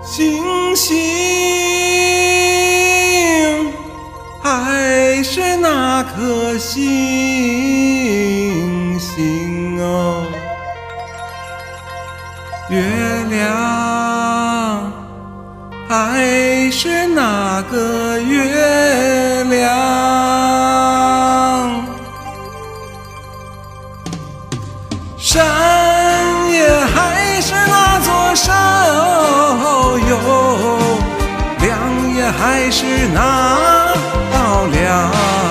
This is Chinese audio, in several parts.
星星还是那颗星星哦，月亮还是那个月亮，山也还是那座山哟，亮也还是那道亮，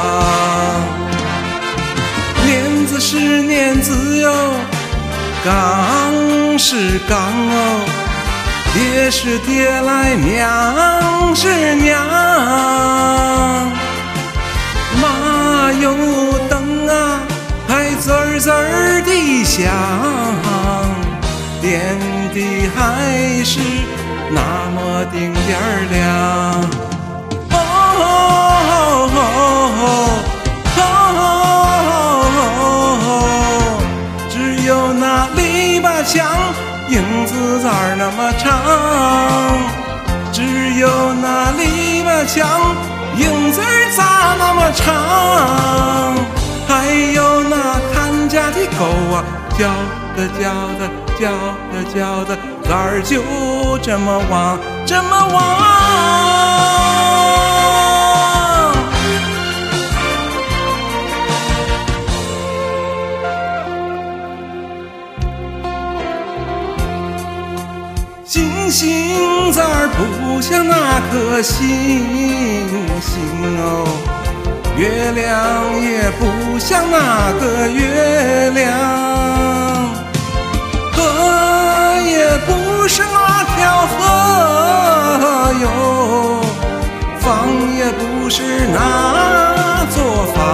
年子是年子哟，刚是刚哦，爹是爹来，娘是娘，马有灯啊，还滋儿滋儿地响，天地还是那么丁点儿亮。只有那篱笆墙影子咋那么长，只有那篱笆墙影子咋那么长，还有那看家的狗啊，叫的叫的叫的叫的，咋儿就这么旺这么旺。星星咋儿不像那颗星星哦，月亮也不像那个月亮，河也不是那条河哟，房也不是那座房，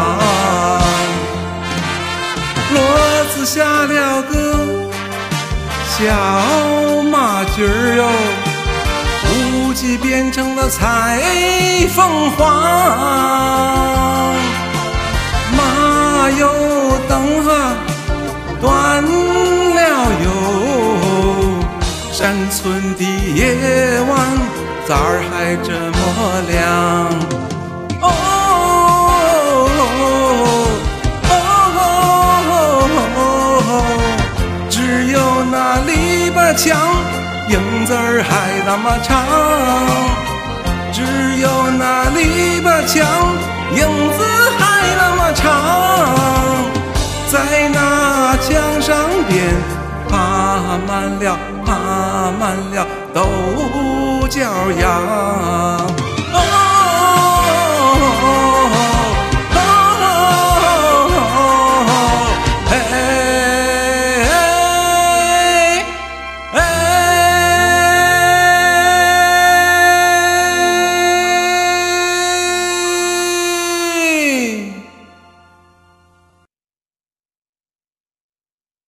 骡子下了个小马驹儿哟，无忌变成了彩凤凰，马有灯啊断了哟，山村的夜晚咋儿还这么亮？哦只有那篱笆墙影子儿还那么长，只有那篱笆墙影子还那么长，在那墙上边爬满了都叫羊。